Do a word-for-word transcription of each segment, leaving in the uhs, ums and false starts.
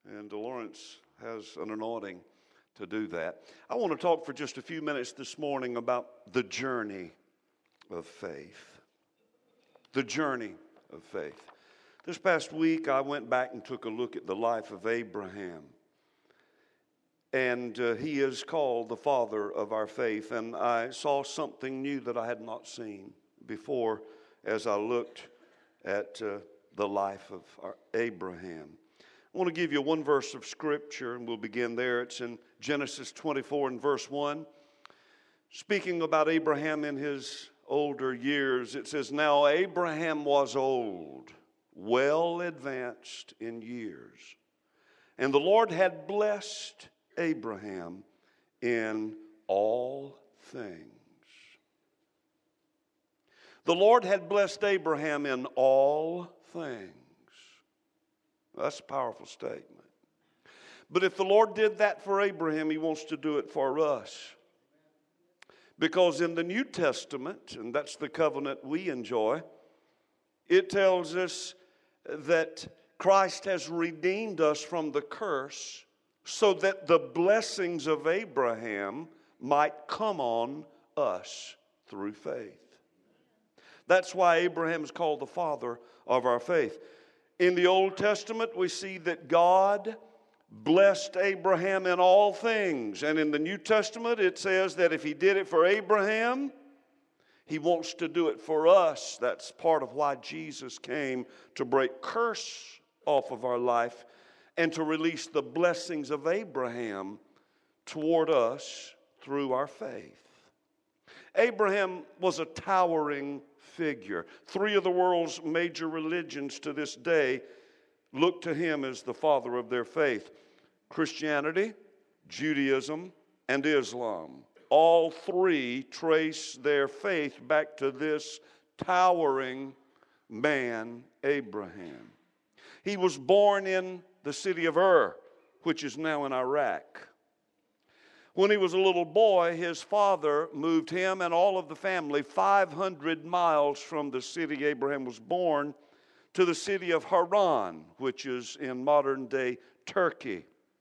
and Lawrence has an anointing to do that. I want to talk for just a few minutes this morning about the journey of faith. The journey of faith. This past week, I went back and took a look at the life of Abraham. And uh, he is called the father of our faith. And I saw something new that I had not seen before as I looked at uh, the life of our Abraham. I want to give you one verse of Scripture, and we'll begin there. It's in Genesis twenty-four and verse one. Speaking about Abraham in his older years, it says, "Now Abraham was old, well advanced in years, and the Lord had blessed Abraham in all things." The Lord had blessed Abraham in all things. That's a powerful statement. But if the Lord did that for Abraham, He wants to do it for us. Because in the New Testament, and that's the covenant we enjoy, it tells us that Christ has redeemed us from the curse so that the blessings of Abraham might come on us through faith. That's why Abraham is called the father of our faith. In the Old Testament, we see that God blessed Abraham in all things. And in the New Testament, it says that if He did it for Abraham, He wants to do it for us. That's part of why Jesus came, to break curse off of our life and to release the blessings of Abraham toward us through our faith. Abraham was a towering figure. Three of the world's major religions to this day look to him as the father of their faith: Christianity, Judaism, and Islam. All three trace their faith back to this towering man, Abraham. He was born in the city of Ur, which is now in Iraq. When he was a little boy, his father moved him and all of the family five hundred miles from the city Abraham was born to the city of Haran, which is in modern-day Turkey.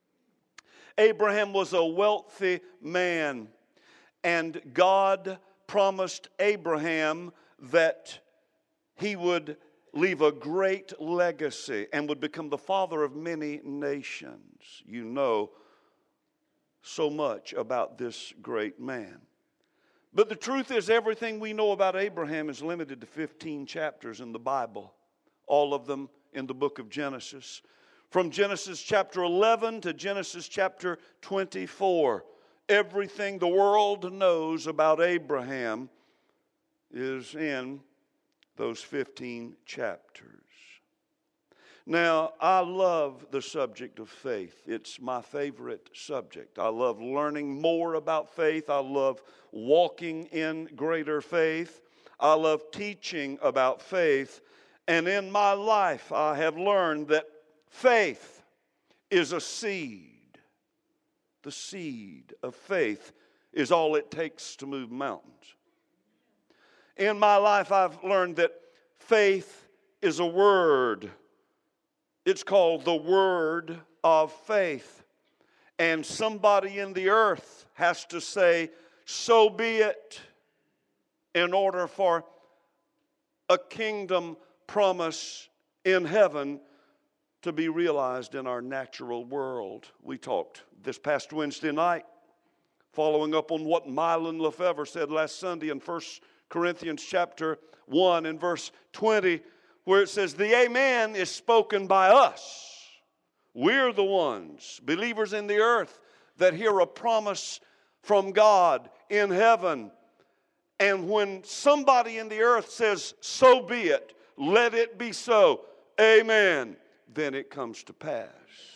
Abraham was a wealthy man, and God promised Abraham that he would leave a great legacy and would become the father of many nations. You know so much about this great man. But the truth is, everything we know about Abraham is limited to fifteen chapters in the Bible, all of them in the book of Genesis. From Genesis chapter eleven to Genesis chapter twenty-four, everything the world knows about Abraham is in those fifteen chapters. Now, I love the subject of faith. It's my favorite subject. I love learning more about faith. I love walking in greater faith. I love teaching about faith. And in my life, I have learned that faith is a seed. The seed of faith is all it takes to move mountains. In my life, I've learned that faith is a word. It's called the word of faith. And somebody in the earth has to say, "So be it," in order for a kingdom promise in heaven to be realized in our natural world. We talked this past Wednesday night, following up on what Mylon Lefevre said last Sunday in First Corinthians chapter one and verse twenty, where it says, "The amen is spoken by us." We're the ones, believers in the earth, that hear a promise from God in heaven. And when somebody in the earth says, "So be it, let it be so, amen," then it comes to pass.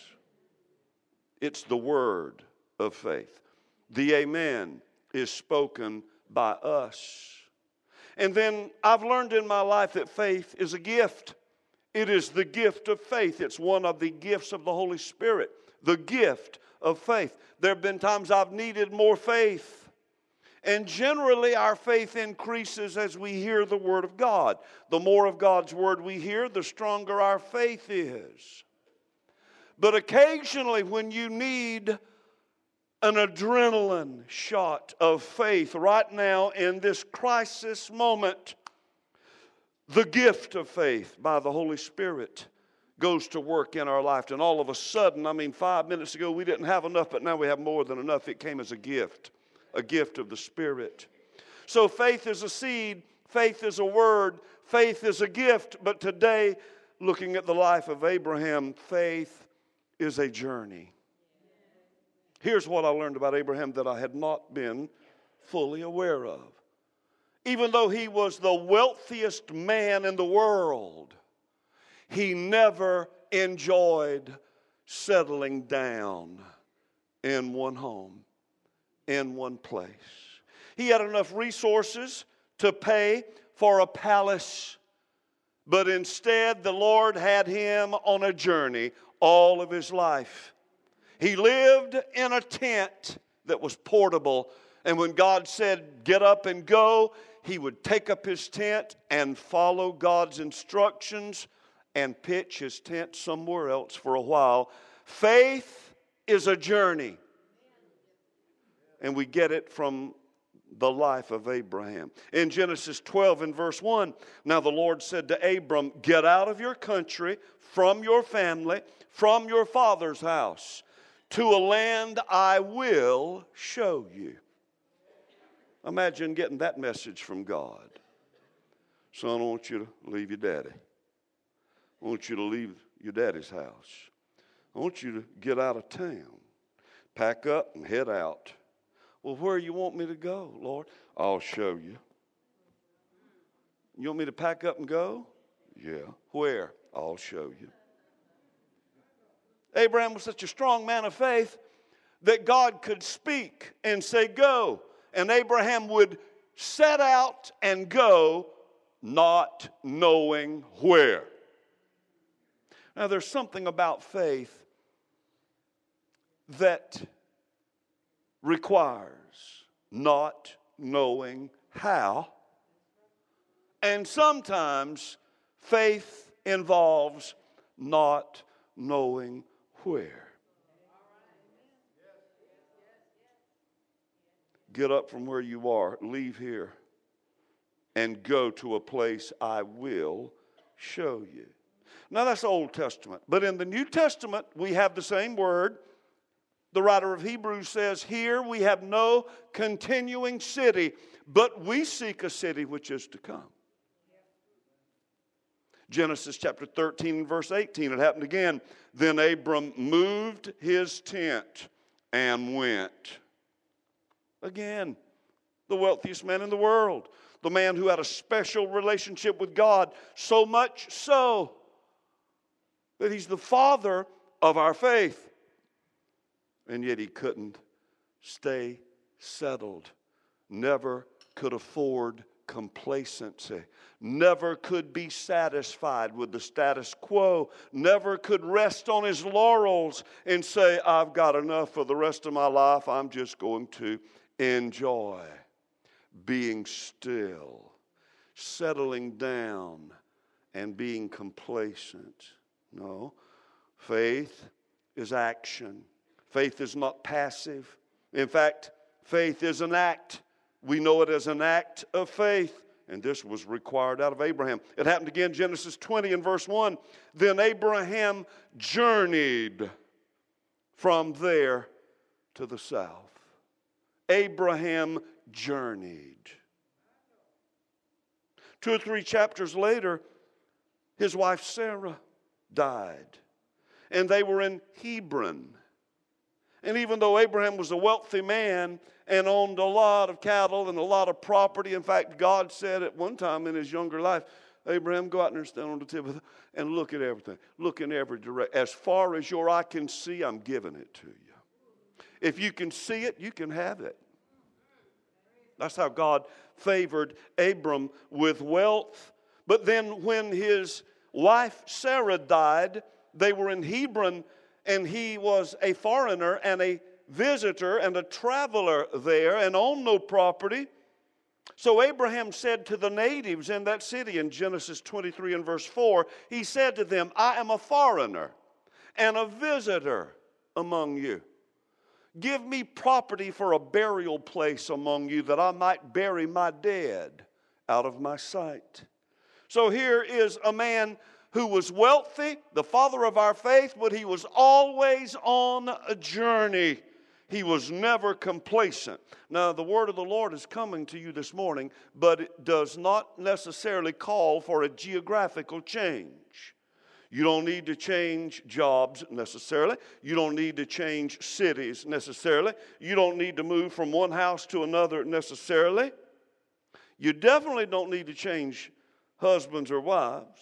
It's the word of faith. The amen is spoken by us. And then I've learned in my life that faith is a gift. It is the gift of faith. It's one of the gifts of the Holy Spirit, the gift of faith. There have been times I've needed more faith. And generally our faith increases as we hear the Word of God. The more of God's Word we hear, the stronger our faith is. But occasionally when you need an adrenaline shot of faith right now in this crisis moment, the gift of faith by the Holy Spirit goes to work in our life. And all of a sudden, I mean, five minutes ago we didn't have enough, but now we have more than enough. It came as a gift, a gift of the Spirit. So faith is a seed, faith is a word, faith is a gift. But today, looking at the life of Abraham, faith is a journey. Here's what I learned about Abraham that I had not been fully aware of. Even though he was the wealthiest man in the world, he never enjoyed settling down in one home, in one place. He had enough resources to pay for a palace, but instead the Lord had him on a journey all of his life. He lived in a tent that was portable, and when God said, get up and go, he would take up his tent and follow God's instructions and pitch his tent somewhere else for a while. Faith is a journey, and we get it from the life of Abraham. In Genesis twelve and verse one, now the Lord said to Abram, get out of your country, from your family, from your father's house, to a land I will show you. Imagine getting that message from God. Son, I want you to leave your daddy. I want you to leave your daddy's house. I want you to get out of town. Pack up and head out. Well, where you want me to go, Lord? I'll show you. You want me to pack up and go? Yeah. Where? I'll show you. Abraham was such a strong man of faith that God could speak and say, go. And Abraham would set out and go, not knowing where. Now, there's something about faith that requires not knowing how. And sometimes faith involves not knowing where. Get up from where you are, leave here, and go to a place I will show you. Now that's Old Testament. But in the New Testament, we have the same word. The writer of Hebrews says, here we have no continuing city, but we seek a city which is to come. Genesis chapter thirteen, verse eighteen, it happened again. Then Abram moved his tent and went. Again, the wealthiest man in the world. The man who had a special relationship with God, so much so that he's the father of our faith. And yet he couldn't stay settled. Never could afford complacency. Never could be satisfied with the status quo. Never could rest on his laurels and say, I've got enough for the rest of my life. I'm just going to enjoy being still, settling down, and being complacent. No, faith is action. Faith is not passive. In fact, faith is an act. We know it as an act of faith. And this was required out of Abraham. It happened again, Genesis twenty and verse one. Then Abraham journeyed from there to the south. Abraham journeyed. Two or three chapters later, his wife Sarah died. And they were in Hebron. And even though Abraham was a wealthy man and owned a lot of cattle and a lot of property, in fact, God said at one time in his younger life, Abraham, go out there and stand on the tip of the, and look at everything. Look in every direction. As far as your eye can see, I'm giving it to you. If you can see it, you can have it. That's how God favored Abram with wealth. But then when his wife Sarah died, they were in Hebron, and he was a foreigner and a visitor and a traveler there and owned no property. So Abraham said to the natives in that city in Genesis twenty-three and verse four, he said to them, I am a foreigner and a visitor among you. Give me property for a burial place among you, that I might bury my dead out of my sight. So here is a man who was wealthy, the father of our faith, but he was always on a journey. He was never complacent. Now, the word of the Lord is coming to you this morning, but it does not necessarily call for a geographical change. You don't need to change jobs necessarily. You don't need to change cities necessarily. You don't need to move from one house to another necessarily. You definitely don't need to change husbands or wives.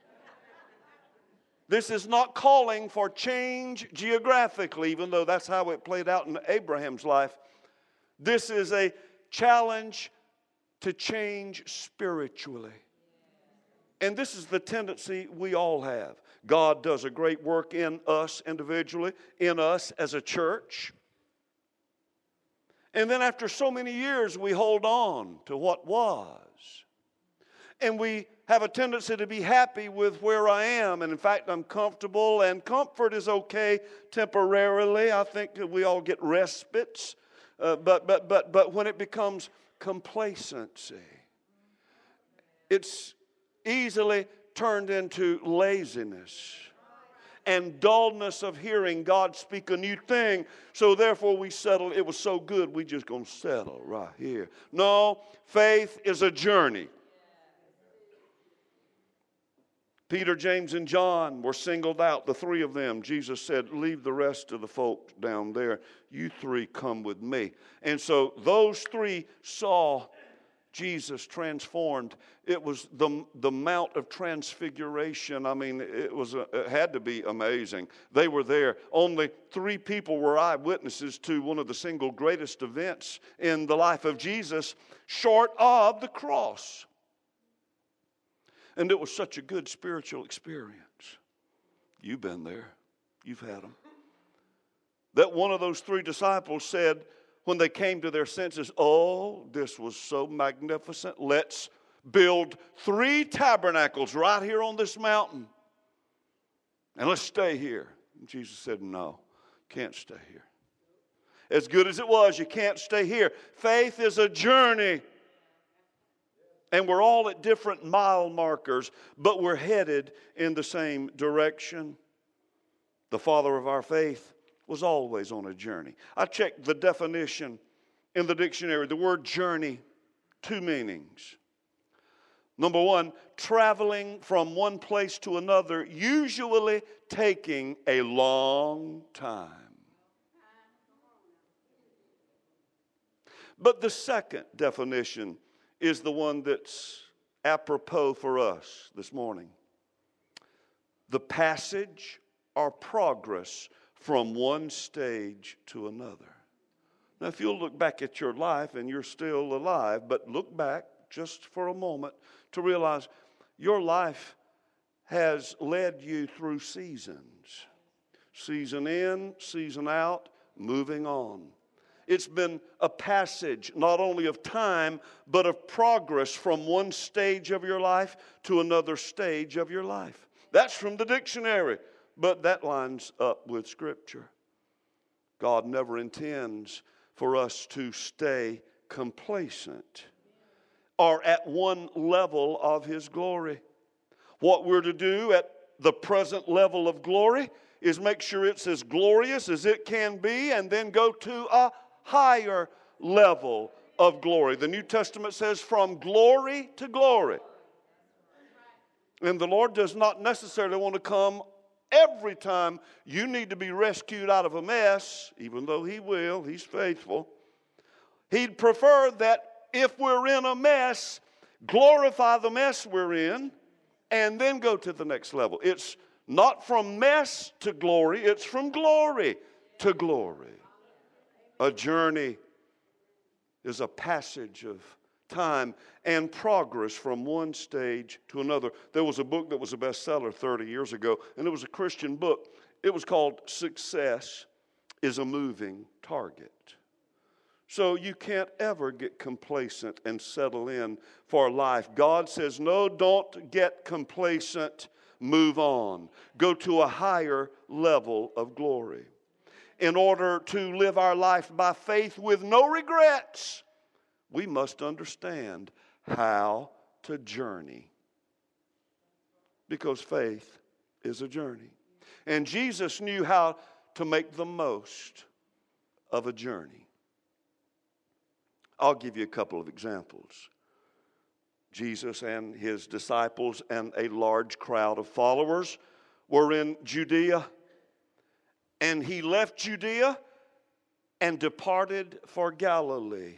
This is not calling for change geographically, even though that's how it played out in Abraham's life. This is a challenge to change spiritually. And this is the tendency we all have. God does a great work in us individually, in us as a church. And then after so many years, we hold on to what was. And we have a tendency to be happy with where I am. And in fact, I'm comfortable, and comfort is okay temporarily. I think that we all get respites. Uh, but, but, but, but when it becomes complacency, it's easily turned into laziness and dullness of hearing God speak a new thing. So therefore we settle. It was so good, we just going to settle right here. No, faith is a journey. Peter, James, and John were singled out, the three of them. Jesus said, leave the rest of the folks down there. You three come with me. And so those three saw Jesus transformed. It was the, the Mount of Transfiguration. I mean, it, was a, it had to be amazing. They were there. Only three people were eyewitnesses to one of the single greatest events in the life of Jesus, short of the cross. And it was such a good spiritual experience. You've been there. You've had them. That one of those three disciples said, when they came to their senses, oh, this was so magnificent. Let's build three tabernacles right here on this mountain. And let's stay here. And Jesus said, no, can't stay here. As good as it was, you can't stay here. Faith is a journey. And we're all at different mile markers, but we're headed in the same direction. The father of our faith was always on a journey. I checked the definition in the dictionary. The word journey, two meanings. Number one, traveling from one place to another, usually taking a long time. But the second definition is the one that's apropos for us this morning. The passage or progress from one stage to another. Now, if you'll look back at your life, and you're still alive, but look back just for a moment to realize your life has led you through seasons. Season in, season out, moving on. It's been a passage not only of time, but of progress from one stage of your life to another stage of your life. That's from the dictionary, but that lines up with Scripture. God never intends for us to stay complacent or at one level of His glory. What we're to do at the present level of glory is make sure it's as glorious as it can be, and then go to a higher level of glory. The New Testament says from glory to glory. And the Lord does not necessarily want to come every time you need to be rescued out of a mess, even though He will, He's faithful. He'd prefer that if we're in a mess, glorify the mess we're in, and then go to the next level. It's not from mess to glory, it's from glory to glory. A journey is a passage of time and progress from one stage to another. There was a book that was a bestseller thirty years ago, and it was a Christian book. It was called Success is a Moving Target. So you can't ever get complacent and settle in for life. God says, no, don't get complacent, move on, go to a higher level of glory. In order to live our life by faith with no regrets, we must understand how to journey. Because faith is a journey. And Jesus knew how to make the most of a journey. I'll give you a couple of examples. Jesus and his disciples and a large crowd of followers were in Judea. And he left Judea and departed for Galilee.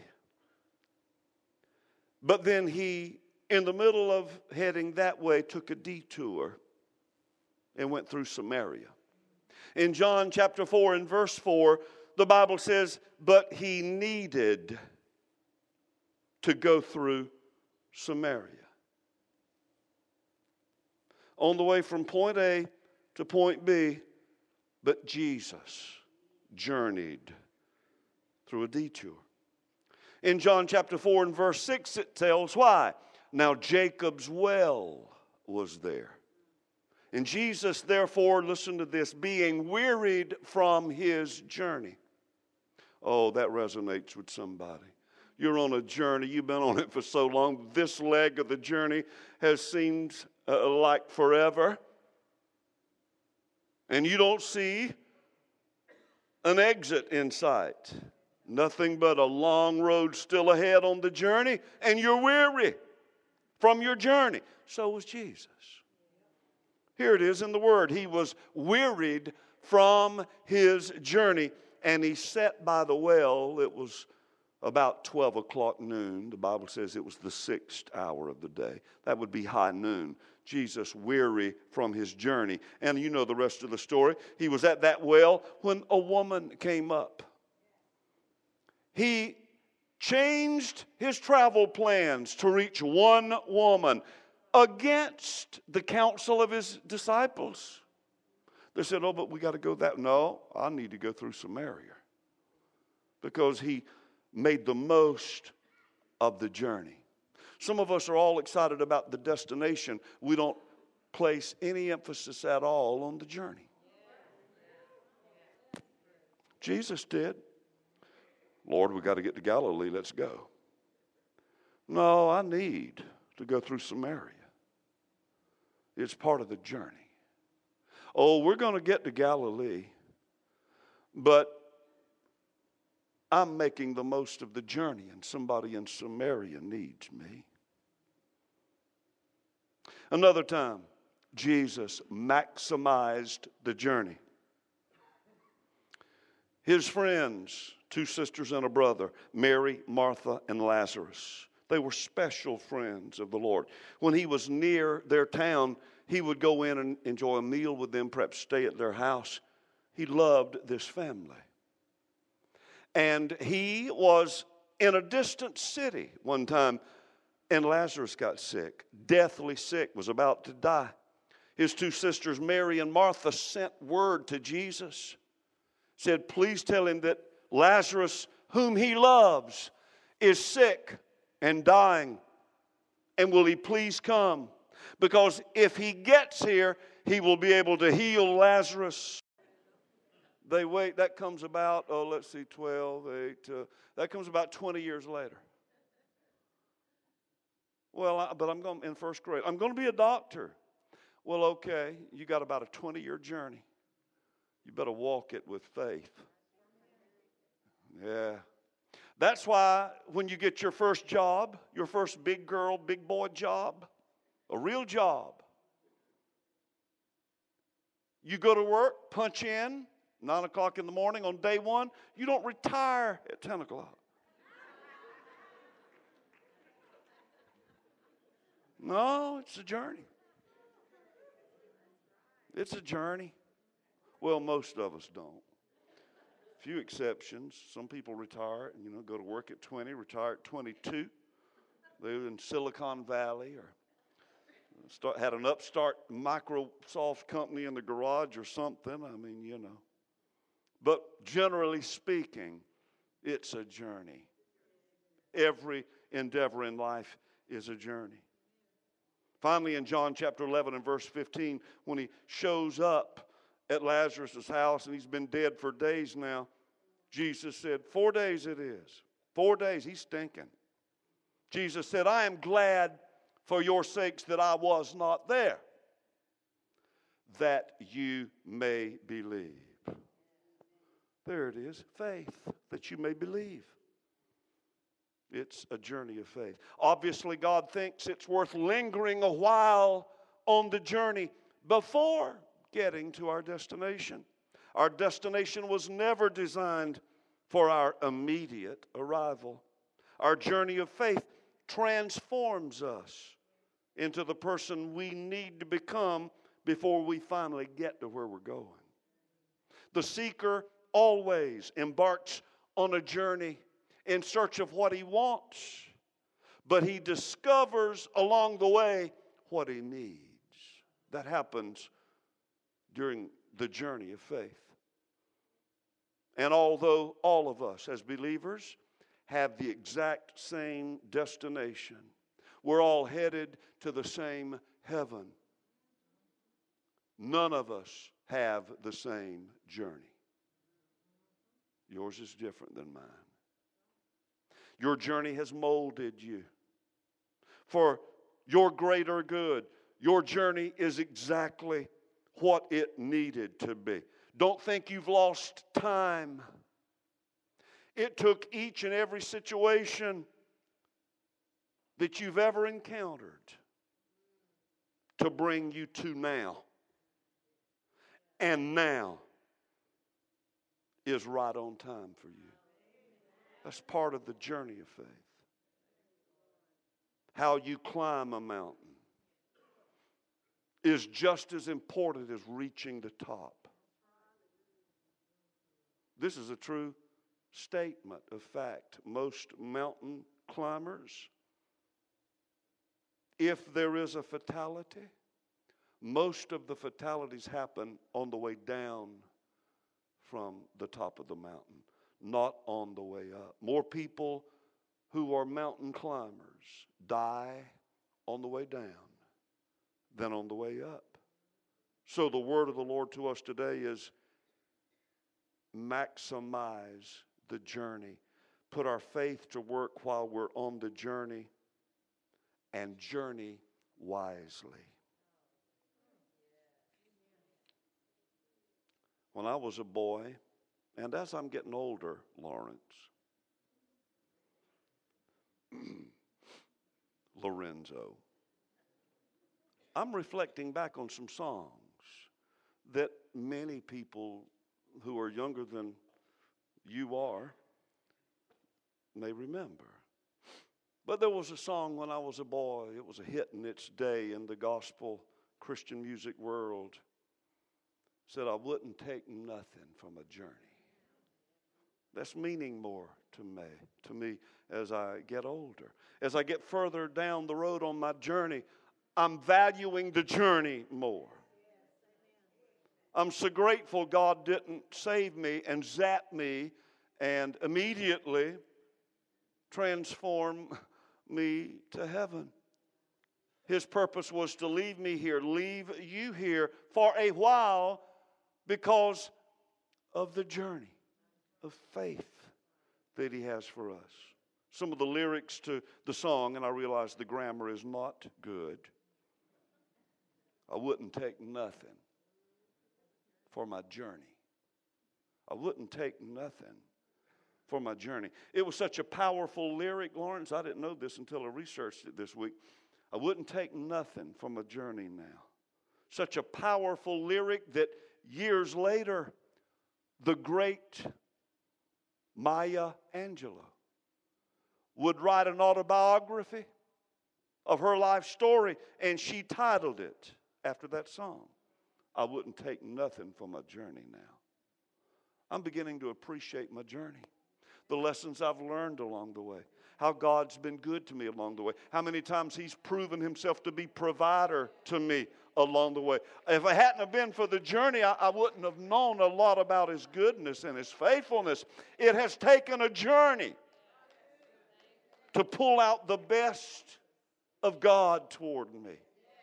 But then he, in the middle of heading that way, took a detour and went through Samaria. In John chapter four and verse four, the Bible says, but he needed to go through Samaria. On the way from point A to point B, but Jesus journeyed through a detour. In John chapter four and verse six, it tells why. Now Jacob's well was there. And Jesus, therefore, listen to this, being wearied from his journey. Oh, that resonates with somebody. You're on a journey. You've been on it for so long. This leg of the journey has seemed uh, like forever. And you don't see an exit in sight. Nothing but a long road still ahead on the journey. And you're weary from your journey. So was Jesus. Here it is in the Word. He was wearied from his journey. And he sat by the well. It was about twelve o'clock noon. The Bible says it was the sixth hour of the day. That would be high noon. Jesus weary from his journey. And you know the rest of the story. He was at that well when a woman came up. He changed his travel plans to reach one woman against the counsel of his disciples. They said, oh, but we got to go that. No, I need to go through Samaria. Because he made the most of the journey. Some of us are all excited about the destination. We don't place any emphasis at all on the journey. Jesus did. Lord, we got to get to Galilee. Let's go. No, I need to go through Samaria. It's part of the journey. Oh, we're going to get to Galilee, but I'm making the most of the journey, and somebody in Samaria needs me. Another time, Jesus maximized the journey. His friends, two sisters and a brother, Mary, Martha, and Lazarus, they were special friends of the Lord. When he was near their town, he would go in and enjoy a meal with them, perhaps stay at their house. He loved this family. And he was in a distant city one time, and Lazarus got sick, deathly sick, was about to die. His two sisters, Mary and Martha, sent word to Jesus. Said, please tell him that Lazarus, whom he loves, is sick and dying. And will he please come? Because if he gets here, he will be able to heal Lazarus. They wait, that comes about, oh, let's see, twelve, eight, uh, that comes about twenty years later. Well, I, but I'm going in first grade. I'm going to be a doctor. Well, okay, you got about a twenty-year journey. You better walk it with faith. Yeah. That's why when you get your first job, your first big girl, big boy job, a real job, you go to work, punch in, nine o'clock in the morning on day one, you don't retire at ten o'clock. No, it's a journey. It's a journey. Well, most of us don't. Few exceptions. Some people retire, you know, go to work at twenty, retire at twenty-two. They live in Silicon Valley or start, had an upstart Microsoft company in the garage or something. I mean, you know. But generally speaking, it's a journey. Every endeavor in life is a journey. Finally, in John chapter eleven and verse fifteen, when he shows up at Lazarus' house and he's been dead for days now, Jesus said, four days it is. Four days, he's stinking. Jesus said, I am glad for your sakes that I was not there, that you may believe. There it is, faith, that you may believe. It's a journey of faith. Obviously, God thinks it's worth lingering a while on the journey before getting to our destination. Our destination was never designed for our immediate arrival. Our journey of faith transforms us into the person we need to become before we finally get to where we're going. The seeker always embarks on a journey in search of what he wants, but he discovers along the way what he needs. That happens during the journey of faith. And although all of us as believers have the exact same destination, we're all headed to the same heaven, none of us have the same journey. Yours is different than mine. Your journey has molded you for your greater good. Your journey is exactly what it needed to be. Don't think you've lost time. It took each and every situation that you've ever encountered to bring you to now. And now is right on time for you. That's part of the journey of faith. How you climb a mountain is just as important as reaching the top. This is a true statement of fact. Most mountain climbers, if there is a fatality, most of the fatalities happen on the way down from the top of the mountain, not on the way up. More people who are mountain climbers die on the way down than on the way up. So the word of the Lord to us today is maximize the journey. Put our faith to work while we're on the journey, and journey wisely. When I was a boy, and as I'm getting older, Lawrence, Lorenzo, I'm reflecting back on some songs that many people who are younger than you are may remember. But there was a song when I was a boy. It was a hit in its day in the gospel Christian music world. It said, I wouldn't take nothing from a journey. That's meaning more to me, to me as I get older. As I get further down the road on my journey, I'm valuing the journey more. I'm so grateful God didn't save me and zap me and immediately transform me to heaven. His purpose was to leave me here, leave you here for a while because of the journey of faith that He has for us. Some of the lyrics to the song, and I realize the grammar is not good. I wouldn't take nothing for my journey. I wouldn't take nothing for my journey. It was such a powerful lyric, Lawrence. I didn't know this until I researched it this week. I wouldn't take nothing for my journey now. Such a powerful lyric that years later, the great Maya Angelou would write an autobiography of her life story, and she titled it after that song. I wouldn't take nothing for my journey now. I'm beginning to appreciate my journey. The lessons I've learned along the way. How God's been good to me along the way. How many times He's proven Himself to be provider to me along the way. If it hadn't have been for the journey, I, I wouldn't have known a lot about His goodness and His faithfulness. It has taken a journey to pull out the best of God toward me.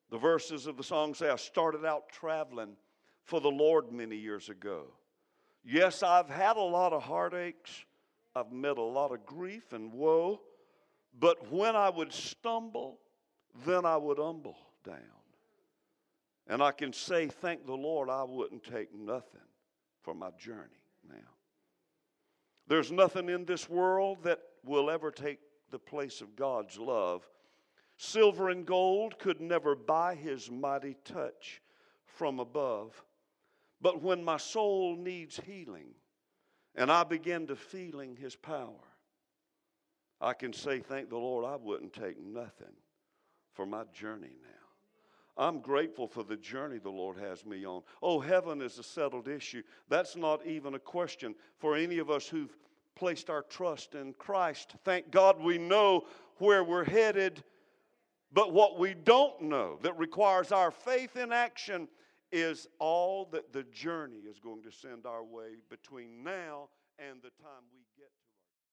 The verses of the song say, I started out traveling for the Lord many years ago. Yes, I've had a lot of heartaches. I've met a lot of grief and woe. But when I would stumble, then I would humble down. And I can say, thank the Lord, I wouldn't take nothing for my journey now. There's nothing in this world that will ever take the place of God's love. Silver and gold could never buy His mighty touch from above. But when my soul needs healing and I begin to feeling His power, I can say, thank the Lord, I wouldn't take nothing for my journey now. I'm grateful for the journey the Lord has me on. Oh, heaven is a settled issue. That's not even a question for any of us who've placed our trust in Christ. Thank God we know where we're headed. But what we don't know that requires our faith in action is all that the journey is going to send our way between now